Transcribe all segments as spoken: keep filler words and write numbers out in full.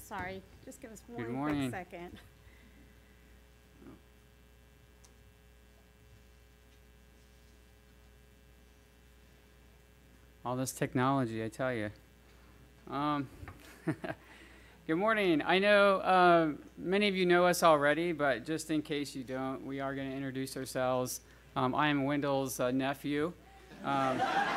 Sorry, just give us Good one morning. quick second. All this technology, I tell you. Um, good morning. I know uh, many of you know us already, but just in case you don't, we are going to introduce ourselves. Um, I am Wendell's uh, nephew. Um,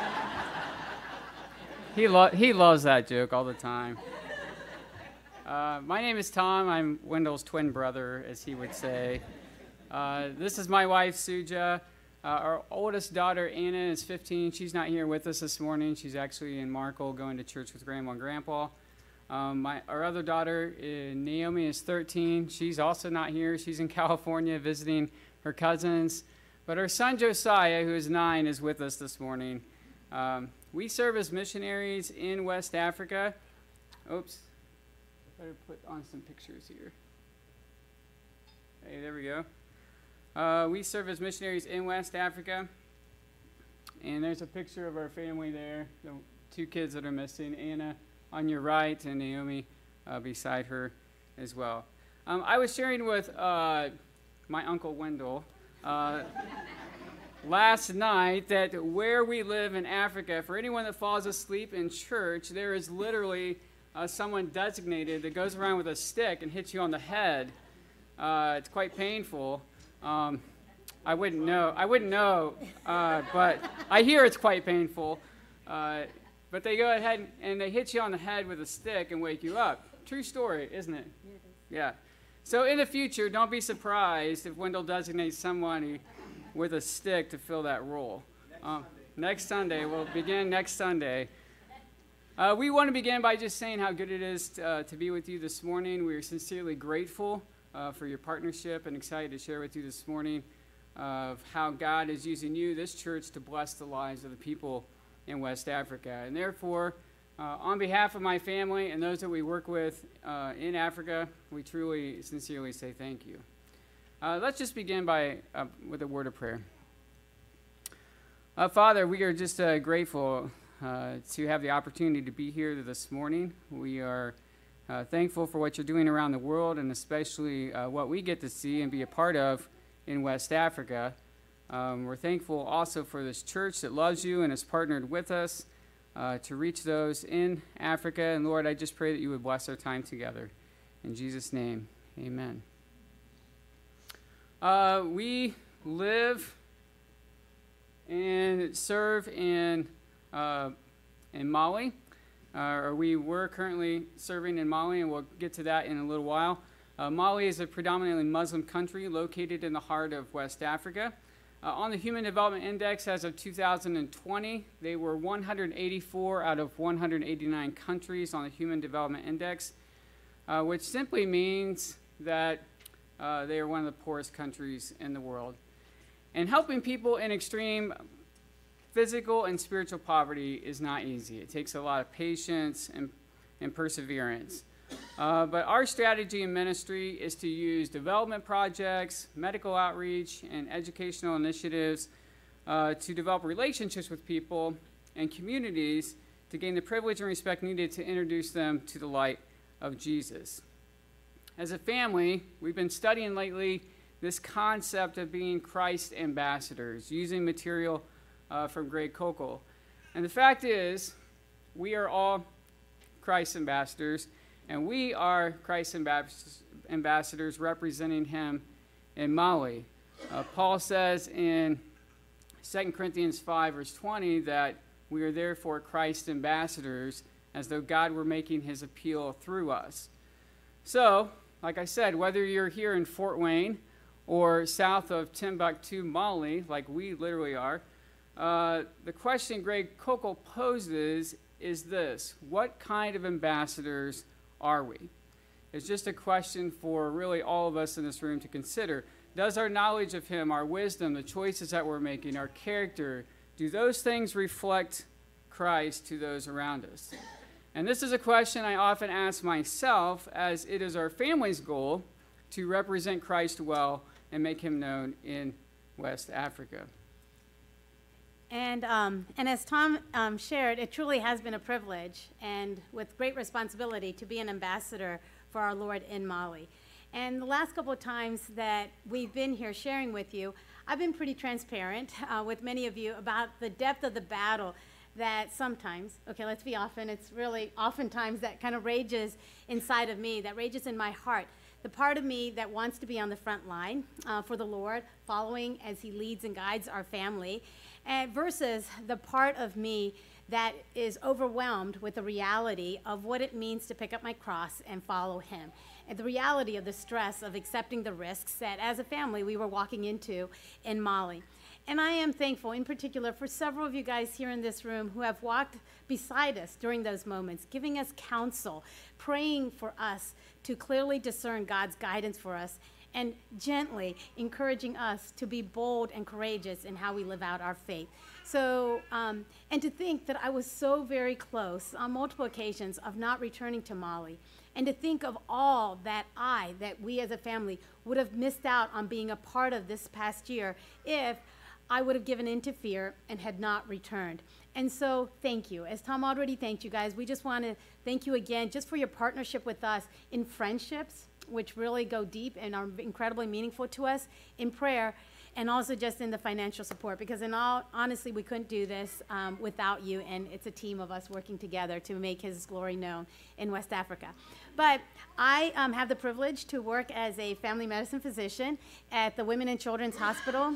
he, lo- he loves that joke all the time. Uh, my name is Tom. I'm Wendell's twin brother, as he would say. Uh, this is my wife, Suja. Uh, our oldest daughter, Anna, is fifteen. She's not here with us this morning. She's actually in Markle going to church with Grandma and Grandpa. Um, my, our other daughter, uh, Naomi, is thirteen. She's also not here. She's in California visiting her cousins. But our son, Josiah, who is nine, is with us this morning. Um, we serve as missionaries in West Africa. Oops. Better put on some pictures here. Hey, there we go. Uh, we serve as missionaries in West Africa, and there's a picture of our family there, the two kids that are missing, Anna on your right and Naomi uh, beside her as well. Um, I was sharing with uh, my Uncle Wendell uh, last night that where we live in Africa, for anyone that falls asleep in church, there is literally uh, someone designated that goes around with a stick and hits you on the head. Uh, it's quite painful. Um, I wouldn't know. I wouldn't know, uh, but I hear it's quite painful. Uh, but they go ahead and they hit you on the head with a stick and wake you up. True story, isn't it? Yeah, it is. Yeah. So in the future, don't be surprised if Wendell designates somebody with a stick to fill that role. Next, um, Sunday. next Sunday. We'll begin next Sunday. Uh, we want to begin by just saying how good it is to, uh, to be with you this morning. We are sincerely grateful Uh, for your partnership and excited to share with you this morning of how God is using you, this church, to bless the lives of the people in West Africa. And therefore, uh, on behalf of my family and those that we work with uh, in Africa, we truly, sincerely say thank you. Uh, let's just begin by uh, with a word of prayer. Uh, Father, we are just uh, grateful uh, to have the opportunity to be here this morning. We are Uh, thankful for what you're doing around the world, and especially uh, what we get to see and be a part of in West Africa. Um, we're thankful also for this church that loves you and has partnered with us uh, to reach those in Africa. And Lord, I just pray that you would bless our time together. In Jesus' name, amen. Uh, we live and serve in, uh, in Mali. Uh, or we were currently serving in Mali, and we'll get to that in a little while. Uh, Mali is a predominantly Muslim country located in the heart of West Africa. Uh, on the Human Development Index as of two thousand twenty, they were one hundred eighty-four out of one hundred eighty-nine countries on the Human Development Index, uh, which simply means that uh, they are one of the poorest countries in the world. And helping people in extreme physical and spiritual poverty is not easy. It takes a lot of patience and, and perseverance. Uh, but our strategy in ministry is to use development projects, medical outreach, and educational initiatives uh, to develop relationships with people and communities to gain the privilege and respect needed to introduce them to the light of Jesus. As a family, we've been studying lately this concept of being Christ ambassadors, using material Uh, from Greg Koukl. And the fact is, we are all Christ ambassadors, and we are Christ ambas- ambassadors representing him in Mali. Uh, Paul says in Second Corinthians five, verse twenty, that we are therefore Christ ambassadors, as though God were making his appeal through us. So, like I said, whether you're here in Fort Wayne or south of Timbuktu, Mali, like we literally are, Uh, the question Greg Koukl poses is this: what kind of ambassadors are we? It's just a question for really all of us in this room to consider. Does our knowledge of him, our wisdom, the choices that we're making, our character, do those things reflect Christ to those around us? And this is a question I often ask myself, as it is our family's goal to represent Christ well and make him known in West Africa. And, um, and as Tom um, shared, it truly has been a privilege and with great responsibility to be an ambassador for our Lord in Mali. And the last couple of times that we've been here sharing with you, I've been pretty transparent uh, with many of you about the depth of the battle that sometimes, okay, let's be often, it's really oftentimes that kind of rages inside of me, that rages in my heart. The part of me that wants to be on the front line uh, for the Lord, following as he leads and guides our family, and versus the part of me that is overwhelmed with the reality of what it means to pick up my cross and follow him. And the reality of the stress of accepting the risks that as a family we were walking into in Mali. And I am thankful in particular for several of you guys here in this room who have walked beside us during those moments, giving us counsel, praying for us to clearly discern God's guidance for us, and gently encouraging us to be bold and courageous in how we live out our faith. So, um, and to think that I was so very close on multiple occasions of not returning to Mali, and to think of all that I, that we as a family would have missed out on being a part of this past year if I would have given in to fear and had not returned. And so thank you. As Tom already thanked you guys, we just want to thank you again just for your partnership with us in friendships, which really go deep and are incredibly meaningful to us, in prayer, and also just in the financial support, because in all, honestly, we couldn't do this um, without you, and it's a team of us working together to make his glory known in West Africa. But I um, have the privilege to work as a family medicine physician at the Women and Children's Hospital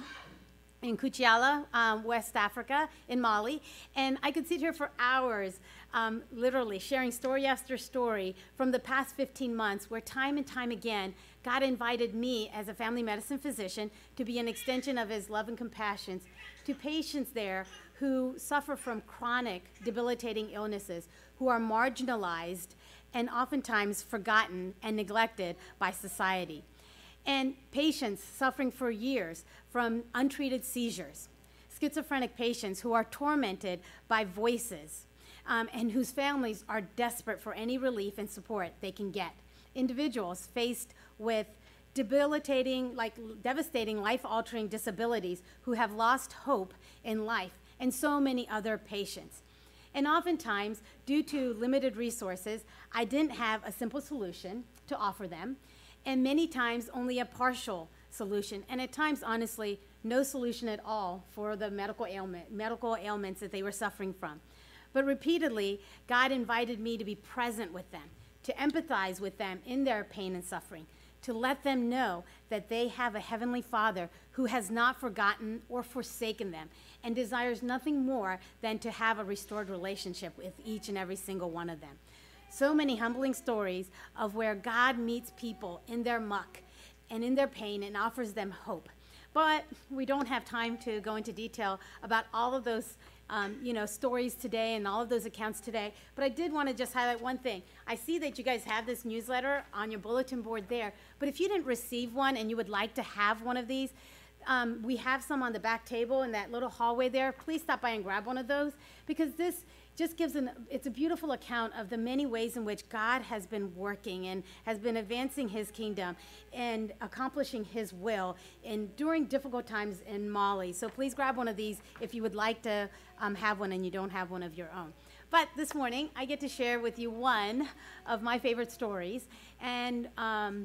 in Kuchiala, um, West Africa, in Mali. And I could sit here for hours, um, literally sharing story after story from the past fifteen months, where time and time again, God invited me as a family medicine physician to be an extension of his love and compassion to patients there who suffer from chronic, debilitating illnesses, who are marginalized and oftentimes forgotten and neglected by society. And patients suffering for years from untreated seizures, schizophrenic patients who are tormented by voices, um, and whose families are desperate for any relief and support they can get. Individuals faced with debilitating, like devastating, life-altering disabilities who have lost hope in life, and so many other patients. And oftentimes, due to limited resources, I didn't have a simple solution to offer them, and many times only a partial solution, and at times, honestly, no solution at all for the medical ailment, medical ailments that they were suffering from. But repeatedly, God invited me to be present with them, to empathize with them in their pain and suffering, to let them know that they have a heavenly Father who has not forgotten or forsaken them and desires nothing more than to have a restored relationship with each and every single one of them. So many humbling stories of where God meets people in their muck and in their pain and offers them hope. But we don't have time to go into detail about all of those um, you know, stories today and all of those accounts today. But I did want to just highlight one thing. I see that you guys have this newsletter on your bulletin board there. But if you didn't receive one and you would like to have one of these, um, we have some on the back table in that little hallway there. Please stop by and grab one of those, because this just gives an, it's a beautiful account of the many ways in which God has been working and has been advancing his kingdom and accomplishing his will in during difficult times in Mali. So please grab one of these if you would like to um, have one and you don't have one of your own. But this morning, I get to share with you one of my favorite stories, and, um,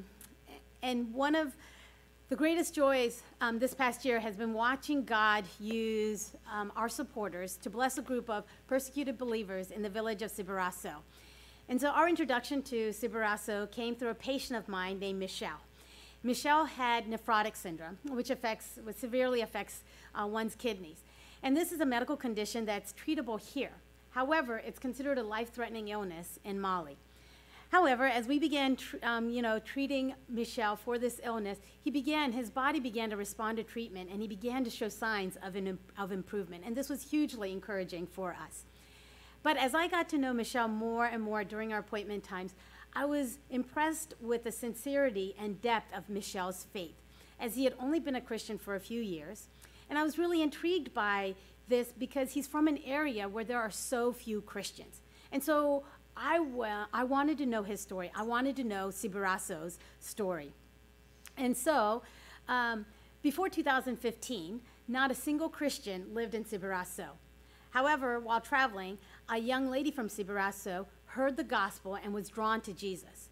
and one of the greatest joys um, this past year has been watching God use um, our supporters to bless a group of persecuted believers in the village of Sibaraso. And so our introduction to Sibaraso came through a patient of mine named Michelle. Michelle had nephrotic syndrome, which affects, which severely affects uh, one's kidneys. And this is a medical condition that's treatable here. However, it's considered a life-threatening illness in Mali. However, as we began, tr um, you know, treating Michelle for this illness, he began, his body began to respond to treatment, and he began to show signs of, an, of improvement. And this was hugely encouraging for us. But as I got to know Michelle more and more during our appointment times, I was impressed with the sincerity and depth of Michelle's faith, as he had only been a Christian for a few years. And I was really intrigued by this because he's from an area where there are so few Christians. And so I, wa I wanted to know his story. I wanted to know Sibaraso's story. And so, um, before two thousand fifteen, not a single Christian lived in Sibaraso. However, while traveling, a young lady from Sibaraso heard the gospel and was drawn to Jesus.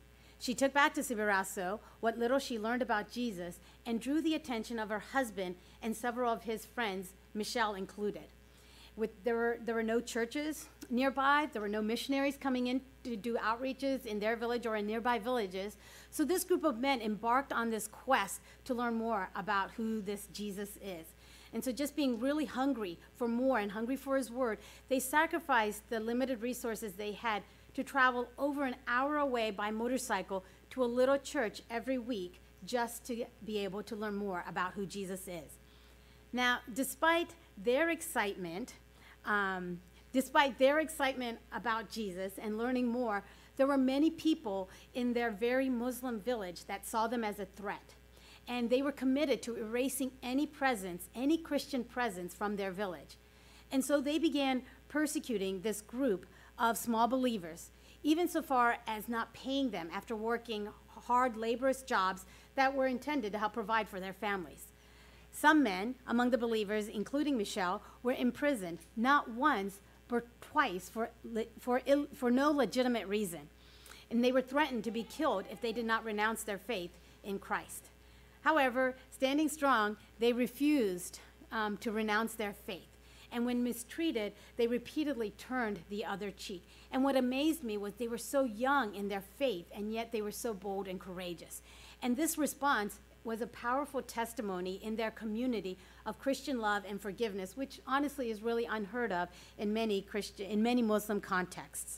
She took back to Sibiraso what little she learned about Jesus and drew the attention of her husband and several of his friends, Michelle included. With, there, were, there were no churches nearby. There were no missionaries coming in to do outreaches in their village or in nearby villages. So this group of men embarked on this quest to learn more about who this Jesus is. And so just being really hungry for more and hungry for his word, they sacrificed the limited resources they had to travel over an hour away by motorcycle to a little church every week just to be able to learn more about who Jesus is. Now, despite their excitement, um, despite their excitement about Jesus and learning more, there were many people in their very Muslim village that saw them as a threat. And they were committed to erasing any presence, any Christian presence from their village. And so they began persecuting this group of small believers, even so far as not paying them after working hard, laborious jobs that were intended to help provide for their families. Some men among the believers, including Michelle, were imprisoned not once but twice for, for, Ill, for no legitimate reason. And they were threatened to be killed if they did not renounce their faith in Christ. However, standing strong, they refused um, to renounce their faith. And when mistreated, they repeatedly turned the other cheek. And what amazed me was they were so young in their faith, and yet they were so bold and courageous. And this response was a powerful testimony in their community of Christian love and forgiveness, which honestly is really unheard of in many Christian, in many Muslim contexts.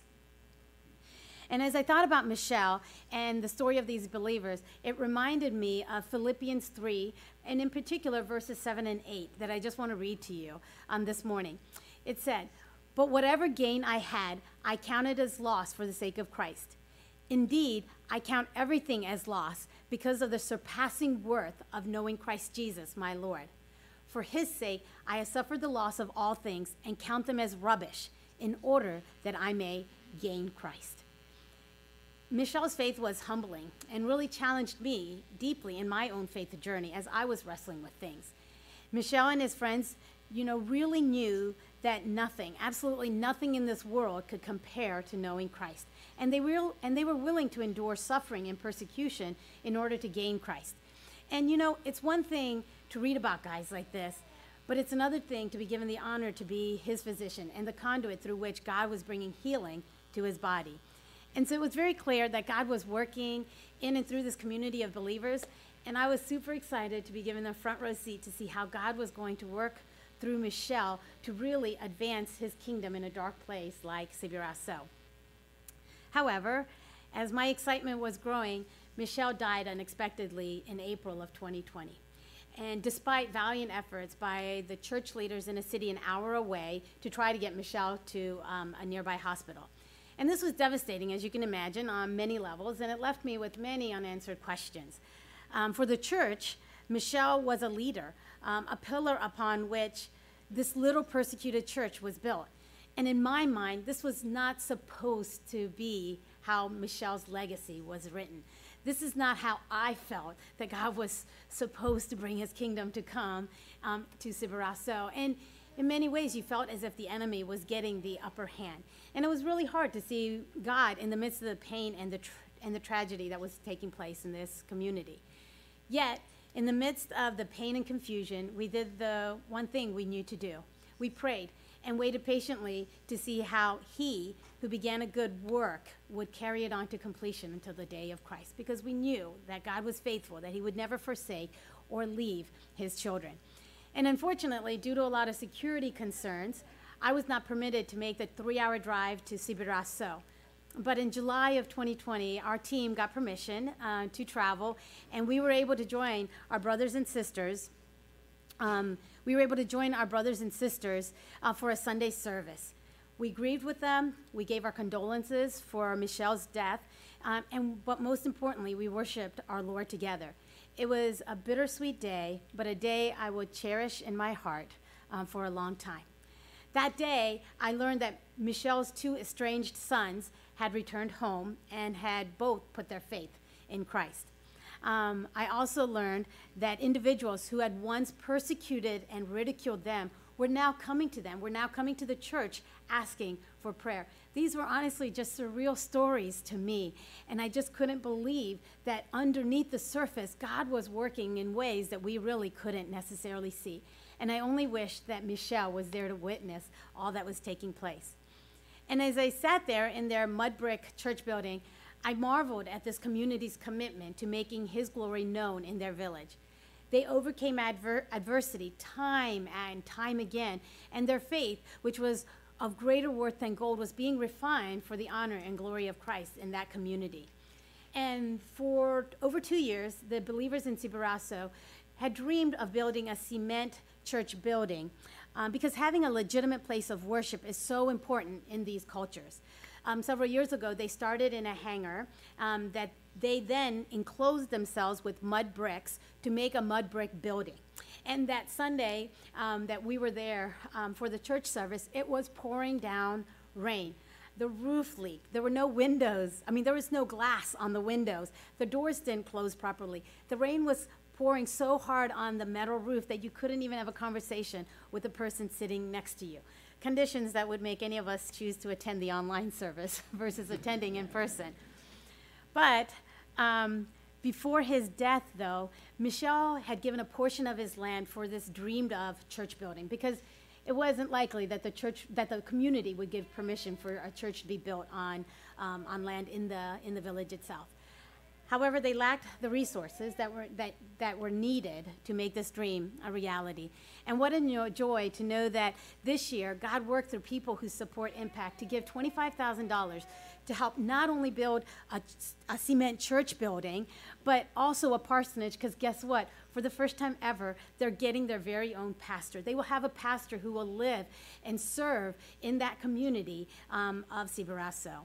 And as I thought about Michelle and the story of these believers, it reminded me of Philippians three, and in particular verses seven and eight that I just want to read to you um, this morning. It said, "But whatever gain I had, I counted as loss for the sake of Christ. Indeed, I count everything as loss because of the surpassing worth of knowing Christ Jesus, my Lord. For his sake, I have suffered the loss of all things and count them as rubbish in order that I may gain Christ." Michelle's faith was humbling and really challenged me deeply in my own faith journey as I was wrestling with things. Michelle and his friends, you know, really knew that nothing, absolutely nothing in this world could compare to knowing Christ. And they were, and they were willing to endure suffering and persecution in order to gain Christ. And you know, it's one thing to read about guys like this, but it's another thing to be given the honor to be his physician and the conduit through which God was bringing healing to his body. And so it was very clear that God was working in and through this community of believers, and I was super excited to be given the front row seat to see how God was going to work through Michelle to really advance his kingdom in a dark place like Sibiraso. However, as my excitement was growing, Michelle died unexpectedly in April of twenty twenty. And despite valiant efforts by the church leaders in a city an hour away to try to get Michelle to um, a nearby hospital. And this was devastating, as you can imagine, on many levels, and it left me with many unanswered questions. Um, for the church, Michelle was a leader, um, a pillar upon which this little persecuted church was built. And in my mind, this was not supposed to be how Michelle's legacy was written. This is not how I felt that God was supposed to bring his kingdom to come um, to Sibiraso. And in many ways, you felt as if the enemy was getting the upper hand. And it was really hard to see God in the midst of the pain and the, tr and the tragedy that was taking place in this community. Yet, in the midst of the pain and confusion, we did the one thing we knew to do. We prayed and waited patiently to see how he, who began a good work, would carry it on to completion until the day of Christ, because we knew that God was faithful, that he would never forsake or leave his children. And unfortunately, due to a lot of security concerns, I was not permitted to make the three-hour drive to Sibiraso. But in July of twenty twenty, our team got permission uh, to travel, and we were able to join our brothers and sisters. Um, we were able to join our brothers and sisters uh, for a Sunday service. We grieved with them. We gave our condolences for Michelle's death, um, and but most importantly, we worshiped our Lord together. It was a bittersweet day, but a day I would cherish in my heart um, for a long time. That day, I learned that Michelle's two estranged sons had returned home and had both put their faith in Christ. Um, I also learned that individuals who had once persecuted and ridiculed them were now coming to them, were now coming to the church asking for prayer. These were honestly just surreal stories to me, and I just couldn't believe that underneath the surface, God was working in ways that we really couldn't necessarily see. And I only wish that Michelle was there to witness all that was taking place. And as I sat there in their mud brick church building, I marveled at this community's commitment to making his glory known in their village. They overcame adver- adversity time and time again, and their faith, which was of greater worth than gold, was being refined for the honor and glory of Christ in that community. And for over two years, the believers in Siberaso had dreamed of building a cement church building um, because having a legitimate place of worship is so important in these cultures. Um, several years ago, they started in a hangar um, that they then enclosed themselves with mud bricks to make a mud brick building. And that Sunday um, that we were there um, for the church service, it was pouring down rain. The roof leaked. There were no windows. I mean, there was no glass on the windows. The doors didn't close properly. The rain was pouring so hard on the metal roof that you couldn't even have a conversation with the person sitting next to you. Conditions that would make any of us choose to attend the online service versus attending in person. But um, before his death, though, Michel had given a portion of his land for this dreamed of church building because it wasn't likely that the church, that the community would give permission for a church to be built on, um, on land in the, in the village itself. However, they lacked the resources that were, that, that were needed to make this dream a reality. And what a joy to know that this year, God worked through people who support Impact to give twenty-five thousand dollars to help not only build a, a cement church building, but also a parsonage, because guess what? For the first time ever, they're getting their very own pastor. They will have a pastor who will live and serve in that community um, of Siberaso.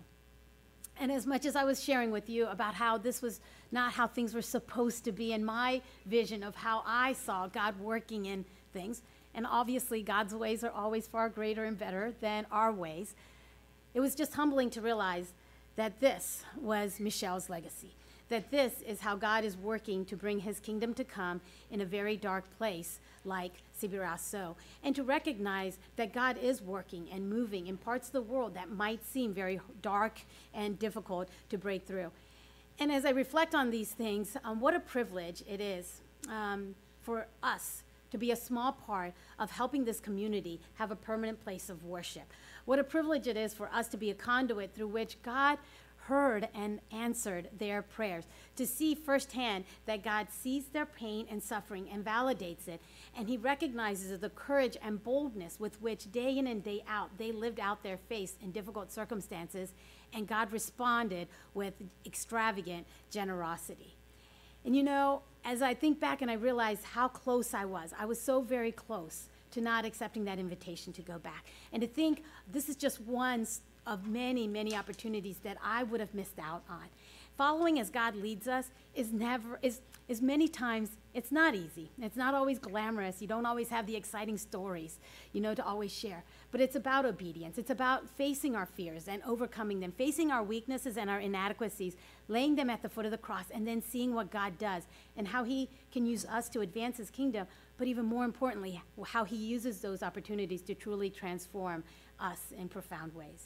And as much as I was sharing with you about how this was not how things were supposed to be, and my vision of how I saw God working in things, and obviously God's ways are always far greater and better than our ways, it was just humbling to realize that this was Michel's legacy, that this is how God is working to bring his kingdom to come in a very dark place like Siberaso, and to recognize that God is working and moving in parts of the world that might seem very dark and difficult to break through. And as I reflect on these things, um, what a privilege it is um, for us to be a small part of helping this community have a permanent place of worship. What a privilege it is for us to be a conduit through which God heard and answered their prayers, to see firsthand that God sees their pain and suffering and validates it, and he recognizes the courage and boldness with which day in and day out they lived out their faith in difficult circumstances, and God responded with extravagant generosity. And you know, as I think back and I realize how close I was, I was so very close to not accepting that invitation to go back, and to think this is just one of many, many opportunities that I would have missed out on. Following as God leads us is never, is, is many times, it's not easy. It's not always glamorous. You don't always have the exciting stories, you know, to always share. But it's about obedience. It's about facing our fears and overcoming them, facing our weaknesses and our inadequacies, laying them at the foot of the cross, and then seeing what God does and how he can use us to advance his kingdom, but even more importantly, how he uses those opportunities to truly transform us in profound ways.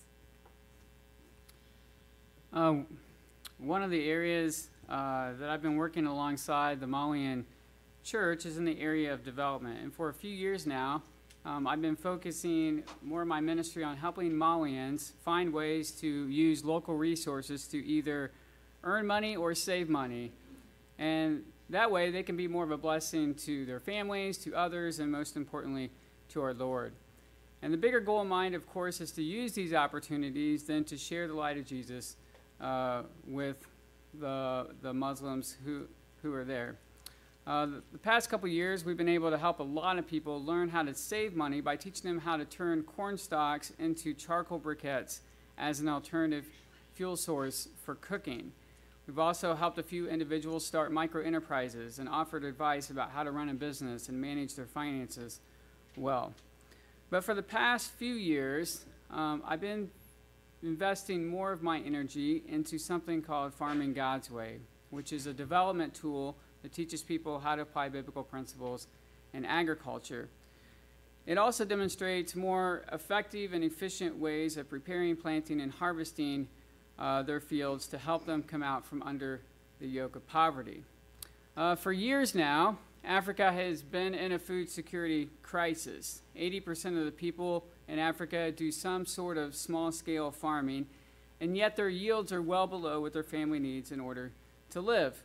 Uh, one of the areas uh, that I've been working alongside the Malian church is in the area of development. And for a few years now, um, I've been focusing more of my ministry on helping Malians find ways to use local resources to either earn money or save money. And that way they can be more of a blessing to their families, to others, and most importantly, to our Lord. And the bigger goal in mind, of course, is to use these opportunities then to share the light of Jesus Uh, with the, the Muslims who, who are there. Uh, the, the past couple years, we've been able to help a lot of people learn how to save money by teaching them how to turn corn stalks into charcoal briquettes as an alternative fuel source for cooking. We've also helped a few individuals start micro-enterprises and offered advice about how to run a business and manage their finances well. But for the past few years, um, I've been investing more of my energy into something called Farming God's Way, which is a development tool that teaches people how to apply biblical principles in agriculture. It also demonstrates more effective and efficient ways of preparing, planting, and harvesting uh, their fields to help them come out from under the yoke of poverty. Uh, for years now, Africa has been in a food security crisis. eighty percent of the people in Africa do some sort of small-scale farming, and yet their yields are well below what their family needs in order to live.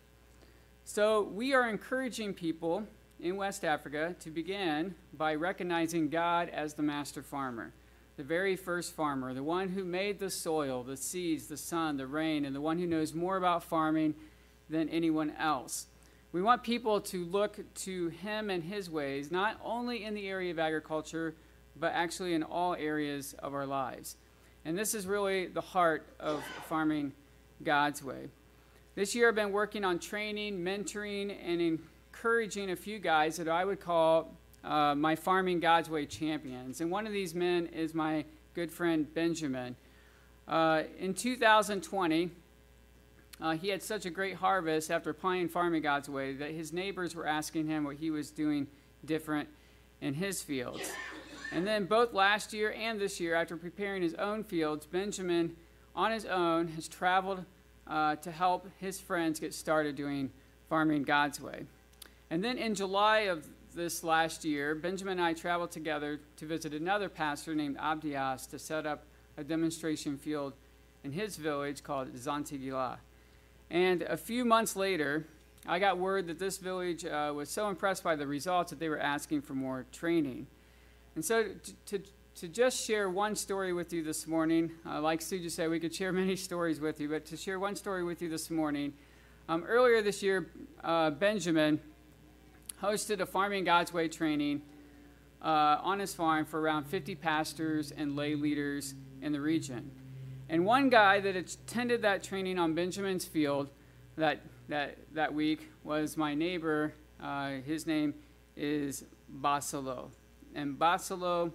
So we are encouraging people in West Africa to begin by recognizing God as the master farmer, the very first farmer, the one who made the soil, the seeds, the sun, the rain, and the one who knows more about farming than anyone else. We want people to look to him and his ways, not only in the area of agriculture, but actually in all areas of our lives. And this is really the heart of farming God's way. This year I've been working on training, mentoring, and encouraging a few guys that I would call uh, my Farming God's Way champions. And one of these men is my good friend Benjamin. Uh, in two thousand twenty, uh, he had such a great harvest after applying Farming God's Way that his neighbors were asking him what he was doing different in his fields. And then both last year and this year, after preparing his own fields, Benjamin, on his own, has traveled uh, to help his friends get started doing Farming God's Way. And then in July of this last year, Benjamin and I traveled together to visit another pastor named Abdias to set up a demonstration field in his village called Zantigila. And a few months later, I got word that this village uh, was so impressed by the results that they were asking for more training. And so to, to, to just share one story with you this morning, uh, like Sue just said, we could share many stories with you, but to share one story with you this morning, um, earlier this year, uh, Benjamin hosted a Farming God's Way training uh, on his farm for around fifty pastors and lay leaders in the region. And one guy that attended that training on Benjamin's field that, that, that week was my neighbor. Uh, his name is Basalo. And Basalo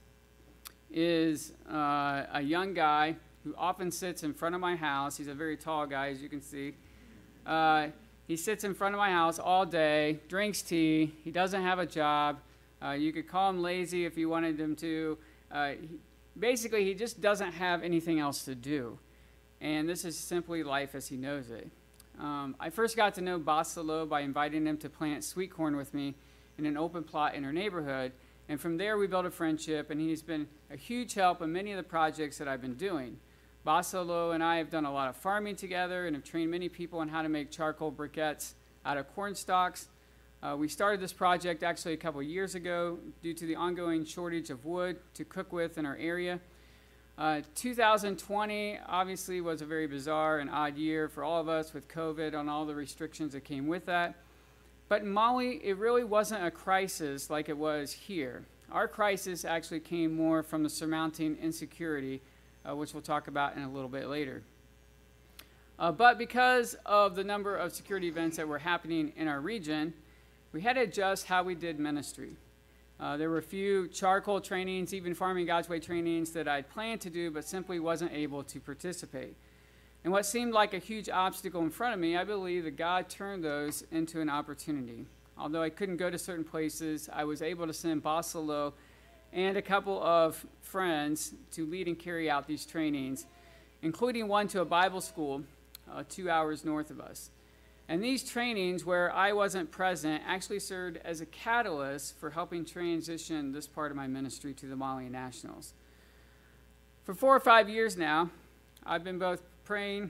is uh, a young guy who often sits in front of my house. He's a very tall guy, as you can see. Uh, he sits in front of my house all day, drinks tea. He doesn't have a job. Uh, you could call him lazy if you wanted him to. Uh, he, basically, he just doesn't have anything else to do. And this is simply life as he knows it. Um, I first got to know Basalo by inviting him to plant sweet corn with me in an open plot in our neighborhood. And from there, we built a friendship, and he's been a huge help in many of the projects that I've been doing. Basalo and I have done a lot of farming together and have trained many people on how to make charcoal briquettes out of corn stalks. Uh, we started this project actually a couple of years ago due to the ongoing shortage of wood to cook with in our area. Uh, two thousand twenty obviously was a very bizarre and odd year for all of us with COVID and all the restrictions that came with that. But in Mali, it really wasn't a crisis like it was here. Our crisis actually came more from the surmounting insecurity, uh, which we'll talk about in a little bit later. Uh, but because of the number of security events that were happening in our region, we had to adjust how we did ministry. Uh, there were a few charcoal trainings, even Farming God's Way trainings that I'd planned to do, but simply wasn't able to participate. And what seemed like a huge obstacle in front of me, I believe that God turned those into an opportunity. Although I couldn't go to certain places, I was able to send Basalo and a couple of friends to lead and carry out these trainings, including one to a Bible school uh, two hours north of us. And these trainings, where I wasn't present, actually served as a catalyst for helping transition this part of my ministry to the Malian Nationals. For four or five years now, I've been both praying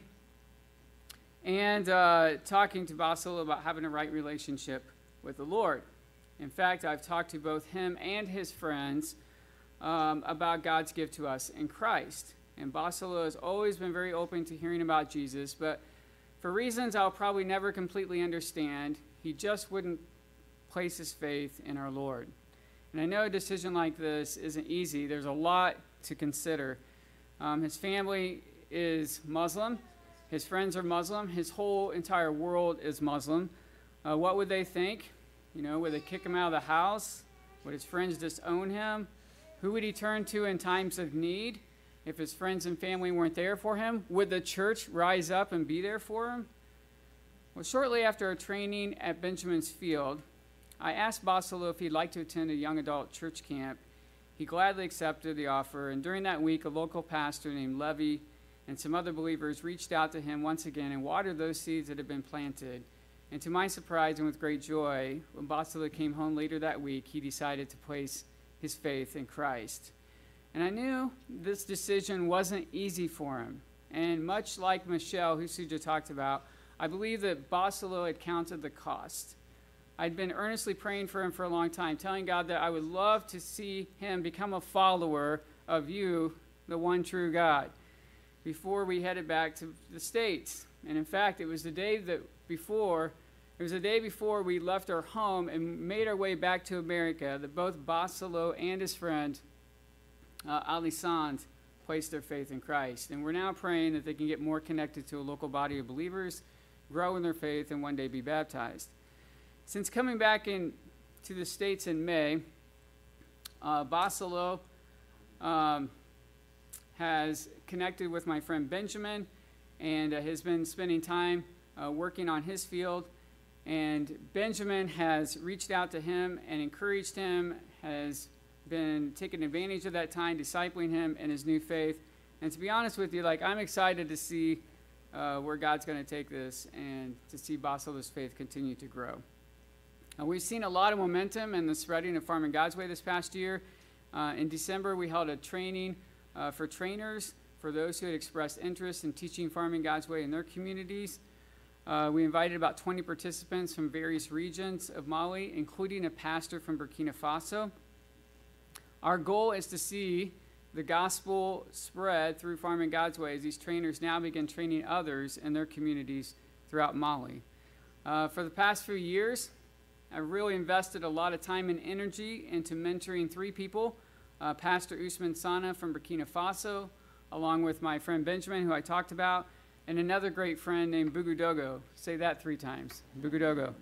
and uh, talking to Basalo about having a right relationship with the Lord. In fact, I've talked to both him and his friends um, about God's gift to us in Christ. And Basalo has always been very open to hearing about Jesus, but for reasons I'll probably never completely understand, he just wouldn't place his faith in our Lord. And I know a decision like this isn't easy. There's a lot to consider. Um, his family is Muslim. His friends are Muslim. His whole entire world is Muslim. Uh, what would they think? You know, would they kick him out of the house? Would his friends disown him? Who would he turn to in times of need if his friends and family weren't there for him? Would the church rise up and be there for him? Well, shortly after our training at Benjamin's Field, I asked Bosolo if he'd like to attend a young adult church camp. He gladly accepted the offer, and during that week, a local pastor named Levy and some other believers reached out to him once again and watered those seeds that had been planted. And to my surprise and with great joy, when Bosolo came home later that week, he decided to place his faith in Christ. And I knew this decision wasn't easy for him. And much like Michelle, who Suja talked about, I believe that Bosolo had counted the cost. I'd been earnestly praying for him for a long time, telling God that I would love to see him become a follower of you, the one true God, before we headed back to the States. And in fact, it was the day that before, it was the day before we left our home and made our way back to America that both Bosolo and his friend, uh, Alisand, placed their faith in Christ. And we're now praying that they can get more connected to a local body of believers, grow in their faith, and one day be baptized. Since coming back in to the States in May, uh, Bosolo um, has connected with my friend Benjamin and uh, has been spending time uh, working on his field. And Benjamin has reached out to him and encouraged him, has been taking advantage of that time, discipling him in his new faith. And to be honest with you, like, I'm excited to see uh, where God's going to take this and to see Bosolo's faith continue to grow. Uh, we've seen a lot of momentum in the spreading of Farming God's Way this past year. Uh, in December, we held a training uh, for trainers, for those who had expressed interest in teaching Farming God's Way in their communities. Uh, we invited about twenty participants from various regions of Mali, including a pastor from Burkina Faso. Our goal is to see the gospel spread through Farming God's Way as these trainers now begin training others in their communities throughout Mali. Uh, for the past few years, I've really invested a lot of time and energy into mentoring three people, uh, Pastor Usman Sana from Burkina Faso, along with my friend Benjamin, who I talked about, and another great friend named Bugudogo. Say that three times, Bugudogo.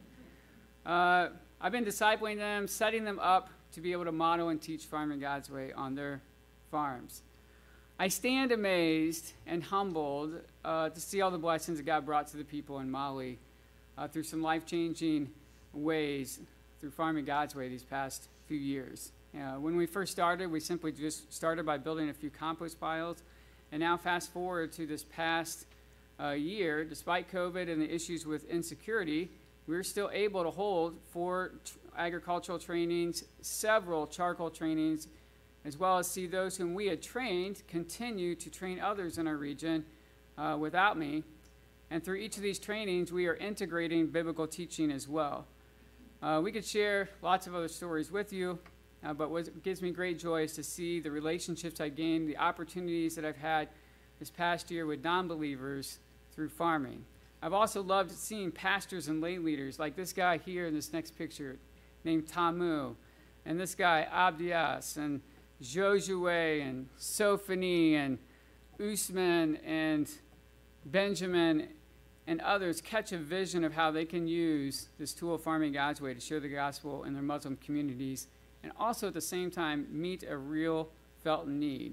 Uh, I've been discipling them, setting them up to be able to model and teach Farming God's Way on their farms. I stand amazed and humbled uh, to see all the blessings that God brought to the people in Mali uh, through some life-changing ways through Farming God's Way these past few years. Uh, when we first started, we simply just started by building a few compost piles. And now fast forward to this past uh, year, despite COVID and the issues with insecurity, we're still able to hold four t- agricultural trainings, several charcoal trainings, as well as see those whom we had trained continue to train others in our region uh, without me. And through each of these trainings, we are integrating biblical teaching as well. Uh, we could share lots of other stories with you, uh, but what gives me great joy is to see the relationships I gained, the opportunities that I've had this past year with non-believers through farming. I've also loved seeing pastors and lay leaders, like this guy here in this next picture named Tamu, and this guy Abdias, and Josue, and Sophanie, and Usman, and Benjamin, and others catch a vision of how they can use this tool of Farming God's Way to share the gospel in their Muslim communities, and also at the same time meet a real felt need.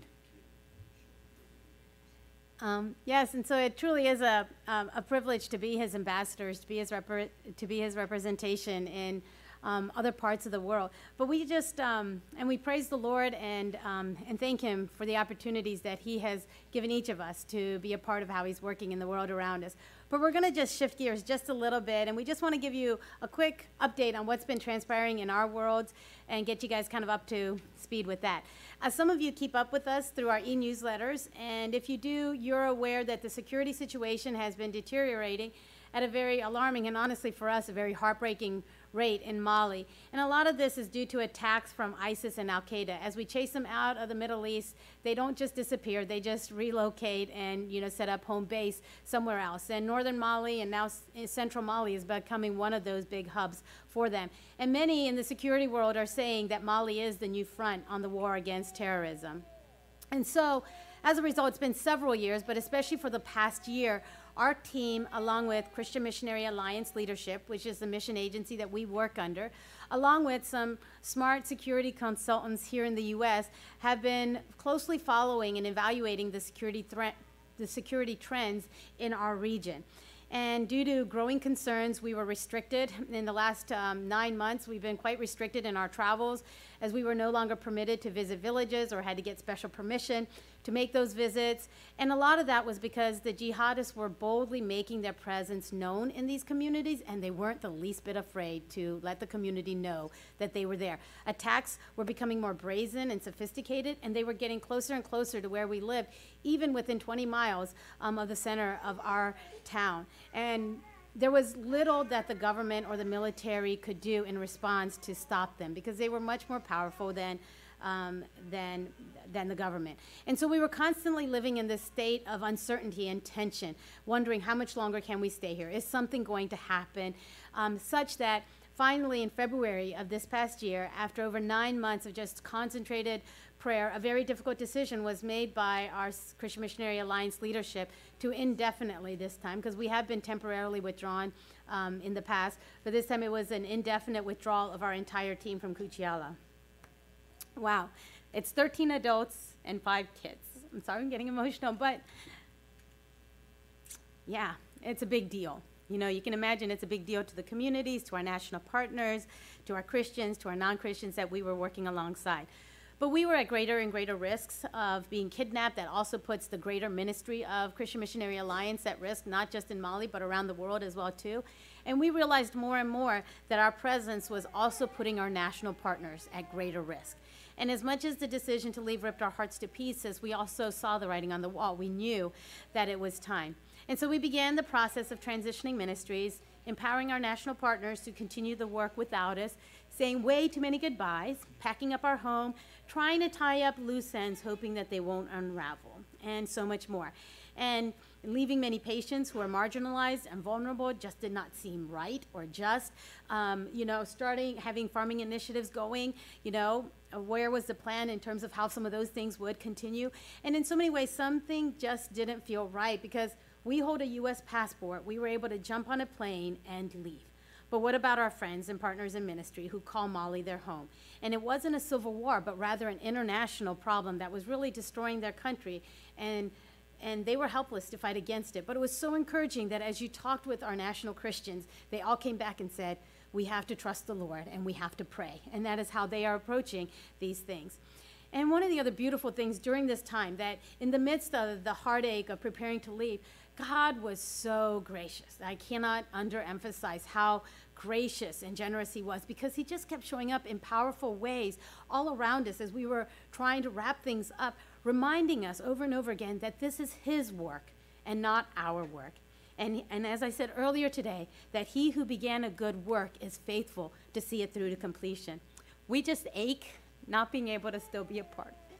Um, yes, and so it truly is a, um, a privilege to be his ambassadors, to be his, repre- to be his representation in um, other parts of the world. But we just, um, and we praise the Lord and, um, and thank him for the opportunities that he has given each of us to be a part of how he's working in the world around us. But we're going to just shift gears just a little bit, and we just want to give you a quick update on what's been transpiring in our worlds and get you guys kind of up to speed with that. As some of you keep up with us through our e-newsletters, and if you do, you're aware that the security situation has been deteriorating at a very alarming and honestly for us, a very heartbreaking rate in Mali. And a lot of this is due to attacks from ISIS and Al-Qaeda. As we chase them out of the Middle East, they don't just disappear, they just relocate and, you know, set up home base somewhere else. And northern Mali and now central Mali is becoming one of those big hubs for them. And many in the security world are saying that Mali is the new front on the war against terrorism. And so, as a result, it's been several years, but especially for the past year, our team, along with Christian Missionary Alliance Leadership, which is the mission agency that we work under, along with some smart security consultants here in the U S, have been closely following and evaluating the security threat, the security trends in our region. And due to growing concerns, we were restricted. In the last um, nine months, we've been quite restricted in our travels, as we were no longer permitted to visit villages or had to get special permission to make those visits. And a lot of that was because the jihadists were boldly making their presence known in these communities, and they weren't the least bit afraid to let the community know that they were there. Attacks were becoming more brazen and sophisticated, and they were getting closer and closer to where we lived, even within twenty miles um, of the center of our town. And there was little that the government or the military could do in response to stop them, because they were much more powerful than um, than than the government. And so we were constantly living in this state of uncertainty and tension, wondering how much longer can we stay here? Is something going to happen? Um, such that finally in February of this past year, after over nine months of just concentrated prayer, a very difficult decision was made by our Christian Missionary Alliance leadership to indefinitely this time, because we have been temporarily withdrawn um, in the past, but this time it was an indefinite withdrawal of our entire team from Kuchiala. Wow. It's thirteen adults and five kids. I'm sorry I'm getting emotional, but yeah, it's a big deal. You know, you can imagine it's a big deal to the communities, to our national partners, to our Christians, to our non-Christians that we were working alongside. But we were at greater and greater risks of being kidnapped. That also puts the greater ministry of Christian Missionary Alliance at risk, not just in Mali, but around the world as well, too. And we realized more and more that our presence was also putting our national partners at greater risk. And as much as the decision to leave ripped our hearts to pieces, we also saw the writing on the wall. We knew that it was time. And so we began the process of transitioning ministries, empowering our national partners to continue the work without us, saying way too many goodbyes, packing up our home, trying to tie up loose ends, hoping that they won't unravel, and so much more. And leaving many patients who are marginalized and vulnerable just did not seem right or just. Um, you know, starting, having farming initiatives going, you know, where was the plan in terms of how some of those things would continue? And in so many ways, something just didn't feel right, because we hold a U S passport. We were able to jump on a plane and leave. But what about our friends and partners in ministry who call Mali their home? And it wasn't a civil war, but rather an international problem that was really destroying their country, and and they were helpless to fight against it. But it was so encouraging that as you talked with our national Christians, they all came back and said, we have to trust the Lord and we have to pray. And that is how they are approaching these things. And one of the other beautiful things during this time, that in the midst of the heartache of preparing to leave, God was so gracious. I cannot underemphasize how gracious and generous he was, because he just kept showing up in powerful ways all around us as we were trying to wrap things up, reminding us over and over again that this is his work and not our work. And, and as I said earlier today, that he who began a good work is faithful to see it through to completion. We just ache not being able to still be a part of it.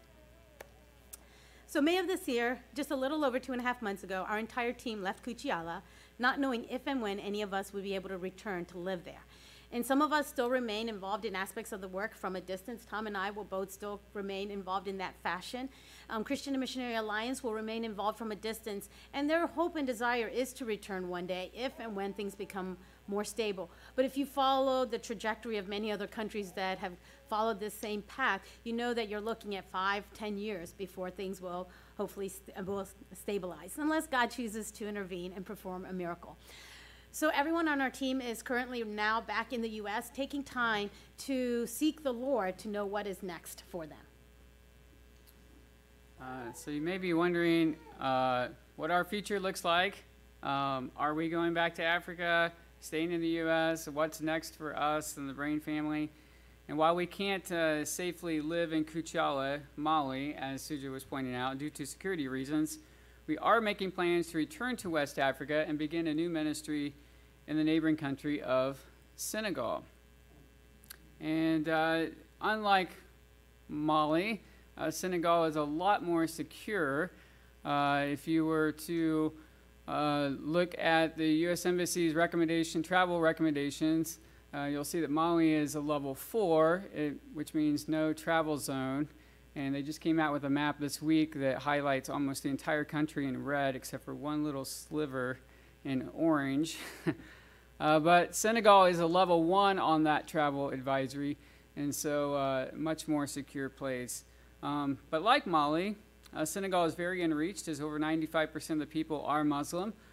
So May of this year, just a little over two and a half months ago, our entire team left Kuchiala, not knowing if and when any of us would be able to return to live there. And some of us still remain involved in aspects of the work from a distance. Tom and I will both still remain involved in that fashion. Um, Christian and Missionary Alliance will remain involved from a distance, and their hope and desire is to return one day if and when things become more stable. But if you follow the trajectory of many other countries that have followed this same path, you know that you're looking at five, ten years before things will hopefully st- will stabilize, unless God chooses to intervene and perform a miracle. So everyone on our team is currently now back in the U S, taking time to seek the Lord to know what is next for them. Uh, so you may be wondering uh, what our future looks like. Um, are we going back to Africa, staying in the U S? What's next for us and the Brain family? And while we can't uh, safely live in Kuchiala, Mali, as Suja was pointing out, due to security reasons, we are making plans to return to West Africa and begin a new ministry in the neighboring country of Senegal. And uh, unlike Mali, uh, Senegal is a lot more secure. Uh, if you were to uh, look at the U S Embassy's recommendation, travel recommendations, uh, you'll see that Mali is a level four, it, which means no travel zone. And they just came out with a map this week that highlights almost the entire country in red, except for one little sliver in orange. uh, but Senegal is a level one on that travel advisory, and so uh, much more secure place. Um, but like Mali, uh, Senegal is very unreached, as over ninety-five percent of the people are Muslim.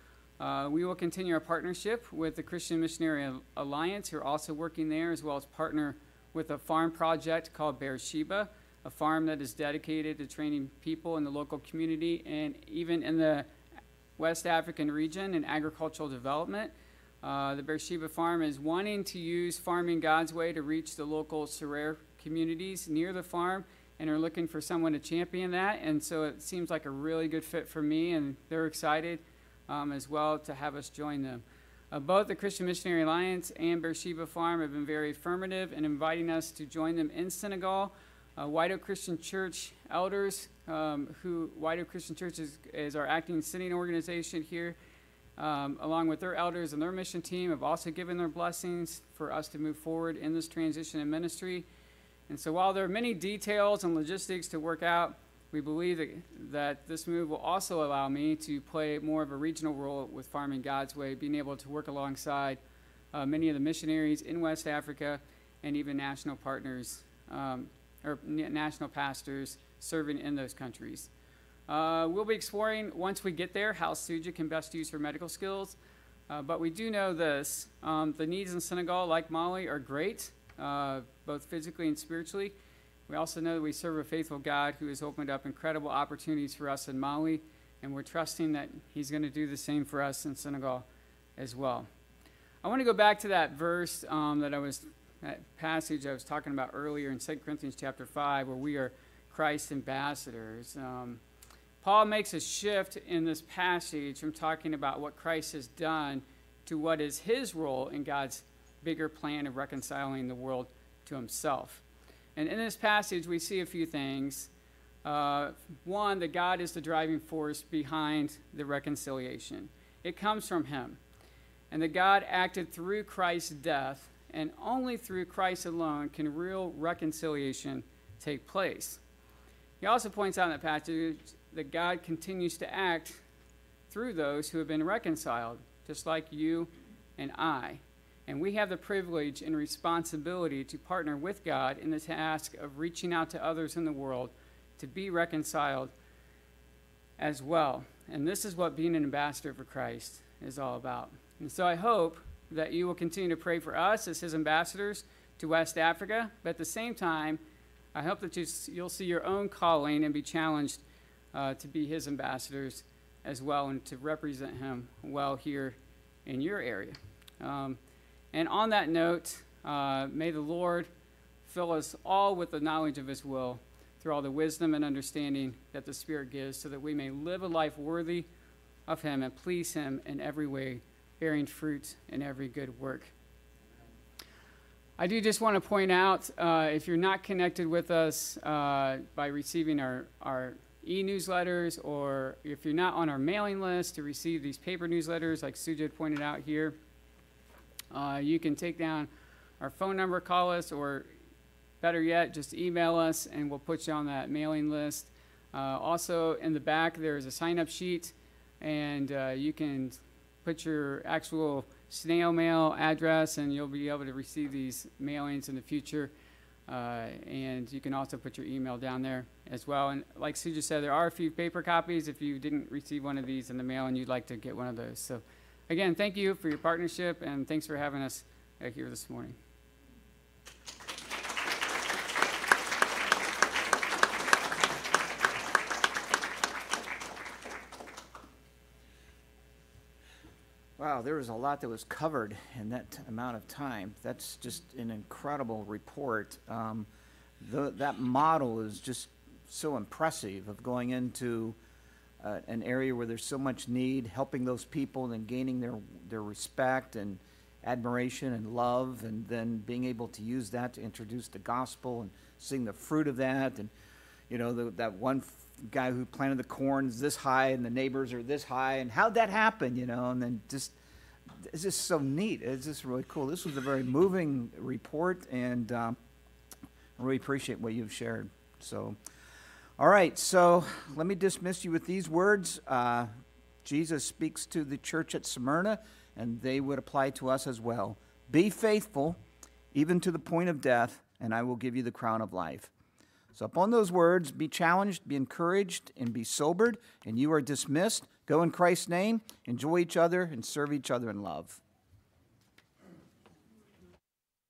Uh, we will continue our partnership with the Christian Missionary Alliance, who are also working there, as well as partner with a farm project called Beersheba, a farm that is dedicated to training people in the local community and even in the West African region in agricultural development. Uh, the Beersheba farm is wanting to use Farming God's Way to reach the local Serer communities near the farm, and are looking for someone to champion that. And so it seems like a really good fit for me, and they're excited um, as well to have us join them. Uh, both the Christian Missionary Alliance and Beersheba Farm have been very affirmative in inviting us to join them in Senegal. Uh, White Oak Christian Church elders, um, who White Oak Christian Church is, is our acting sitting organization here, um, along with their elders and their mission team, have also given their blessings for us to move forward in this transition in ministry. And so while there are many details and logistics to work out, we believe that, that this move will also allow me to play more of a regional role with Farming God's Way, being able to work alongside uh, many of the missionaries in West Africa and even national partners, um, or n- national pastors serving in those countries. Uh, we'll be exploring, once we get there, how Suja can best use her medical skills. Uh, but we do know this, um, the needs in Senegal, like Mali, are great, uh, both physically and spiritually. We also know that we serve a faithful God who has opened up incredible opportunities for us in Mali, and we're trusting that he's going to do the same for us in Senegal as well. I want to go back to that verse um, that I was, that passage I was talking about earlier in Second Corinthians chapter five, where we are Christ's ambassadors. Um, Paul makes a shift in this passage from talking about what Christ has done to what is his role in God's bigger plan of reconciling the world to himself. And in this passage, we see a few things. Uh, one, that God is the driving force behind the reconciliation. It comes from him. And that God acted through Christ's death, and only through Christ alone can real reconciliation take place. He also points out in that passage that God continues to act through those who have been reconciled, just like you and I. And we have the privilege and responsibility to partner with God in the task of reaching out to others in the world to be reconciled as well. And this is what being an ambassador for Christ is all about. And so I hope that you will continue to pray for us as his ambassadors to West Africa, but at the same time, I hope that you, you'll see your own calling and be challenged uh, to be his ambassadors as well and to represent him well here in your area. Um, And on that note, uh, may the Lord fill us all with the knowledge of his will through all the wisdom and understanding that the Spirit gives, so that we may live a life worthy of him and please him in every way, bearing fruit in every good work. I do just want to point out, uh, if you're not connected with us uh, by receiving our, our e-newsletters, or if you're not on our mailing list to receive these paper newsletters like Sujit pointed out here, Uh, you can take down our phone number, call us, or better yet, just email us, and we'll put you on that mailing list. Uh, also, in the back, there's a sign-up sheet, and uh, you can put your actual snail mail address, and you'll be able to receive these mailings in the future. Uh, and you can also put your email down there as well. And like Sue just said, there are a few paper copies if you didn't receive one of these in the mail and you'd like to get one of those. So again, thank you for your partnership, and thanks for having us uh, here this morning. Wow, there was a lot that was covered in that amount of time. That's just an incredible report. Um, the, that model is just so impressive, of going into uh, an area where there's so much need, helping those people, and then gaining their, their respect and admiration and love, and then being able to use that to introduce the gospel and seeing the fruit of that. And, you know, the, that one f- guy who planted the corn is this high and the neighbors are this high, and how'd that happen, you know? And then just, it's just so neat. It's just really cool. This was a very moving report, and um, I really appreciate what you've shared. So, all right, so let me dismiss you with these words. Uh, Jesus speaks to the church at Smyrna, and they would apply to us as well. Be faithful, even to the point of death, and I will give you the crown of life. So upon those words, be challenged, be encouraged, and be sobered, and you are dismissed Go in Christ's name, enjoy each other, and serve each other in love.